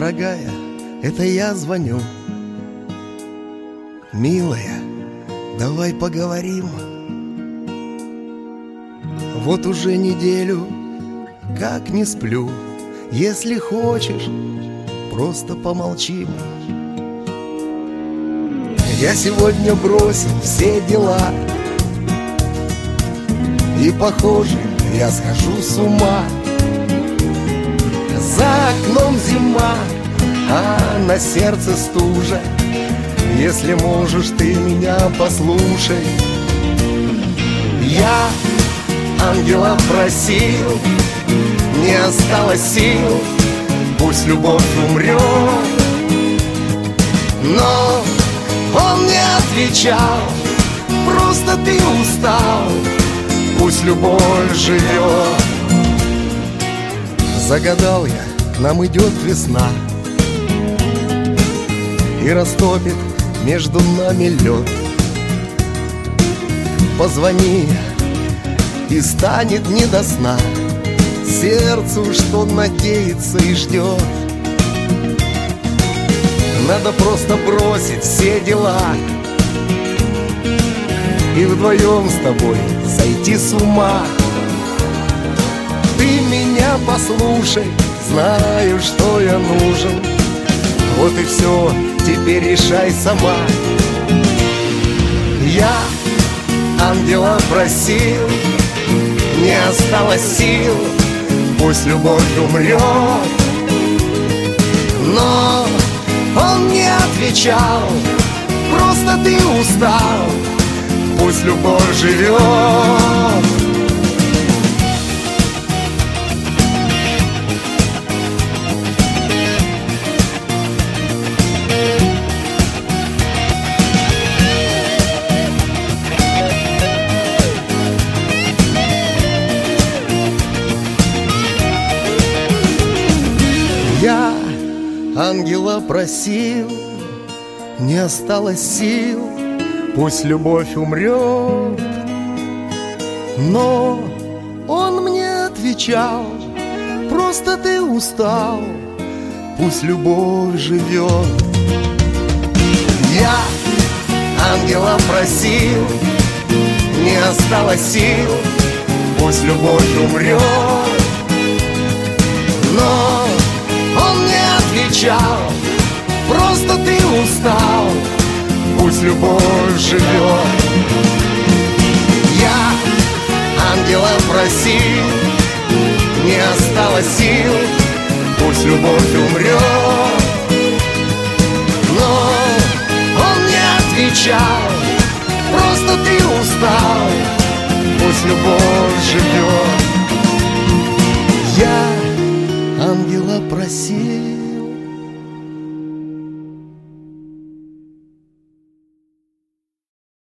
Дорогая, это я звоню. Милая, давай поговорим. Вот уже неделю как не сплю. Если хочешь, просто помолчим. Я сегодня бросил все дела, и похоже, я схожу с ума. За окном зима, а на сердце стужа. Если можешь, ты меня послушай. Я ангела просил, не осталось сил, пусть любовь умрет. Но он не отвечал, просто ты устал, пусть любовь живет. Загадал я, к нам идет весна, и растопит между нами лед. Позвони, и станет не до сна сердцу, что надеется и ждет. Надо просто бросить все дела и вдвоем с тобой сойти с ума. Ты меня послушай, знаю, что я нужен. Вот и все, теперь решай сама. Я ангела просил, не осталось сил, пусть любовь умрет. Но он не отвечал, просто ты устал, пусть любовь живет. Я ангела просил, не осталось сил, пусть любовь умрет. Но он мне отвечал, просто ты устал, пусть любовь живет. Я ангела просил, не осталось сил, пусть любовь умрет. Но он не отвечал, просто ты устал, пусть любовь живет. Я ангела просил, не осталось сил, пусть любовь умрет. Но он не отвечал, просто ты устал, пусть любовь живет. Я ангела просил.